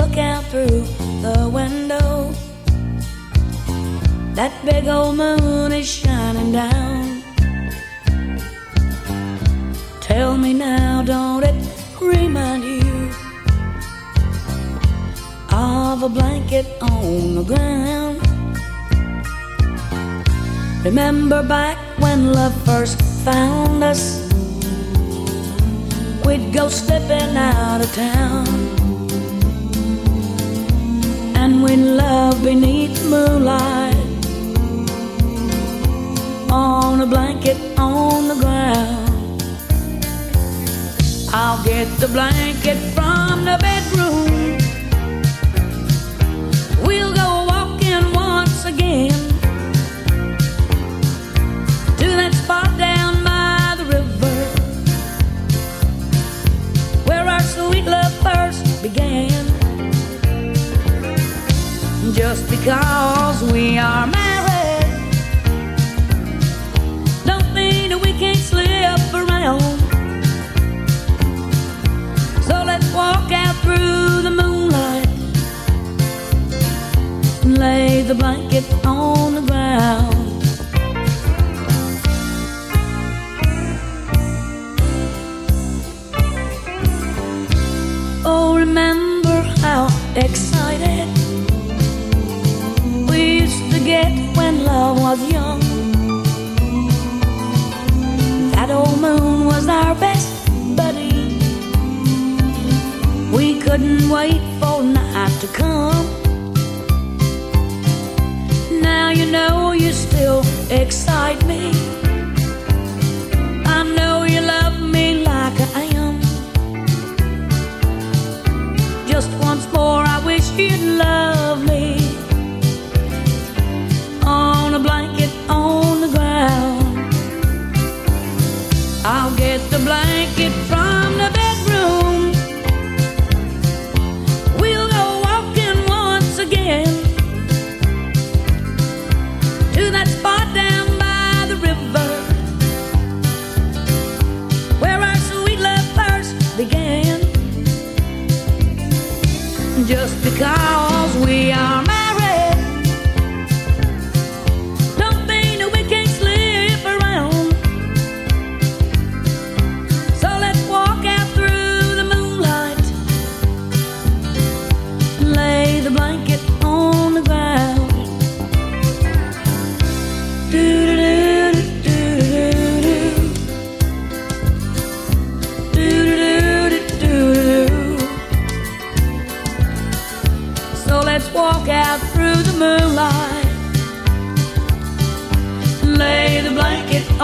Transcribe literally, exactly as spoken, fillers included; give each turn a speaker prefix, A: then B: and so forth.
A: look out through the window. That big old moon is shining down. Tell me now, don't it remind you of a blanket on the ground? Remember back when love first found us, we'd go slipping out of town, and we'd love beneath moonlight on a blanket on the ground. I'll get the blanket from the bedroom. We'll go walking once again to that spot down by the river where our sweet love first began. Just because we are married don't mean that we can't slip around. So let's walk out through the moonlight and lay the blanket on the ground. Oh, remember how excited we used to get when love was young. That old moon was our best buddy. We couldn't wait for night to come. Now you know you still excite me. I know you love me like I am. Just once more I wish you'd love me on a blanket on the ground. I'll get the blanket from the bedroom. We'll go walking once again to that spot down by the river where our sweet love first began. Just because we are married don't mean that we can't slip around. So let's walk out through the moonlight and lay the blanket on the ground. So let's walk out through the moonlight and lay the blanket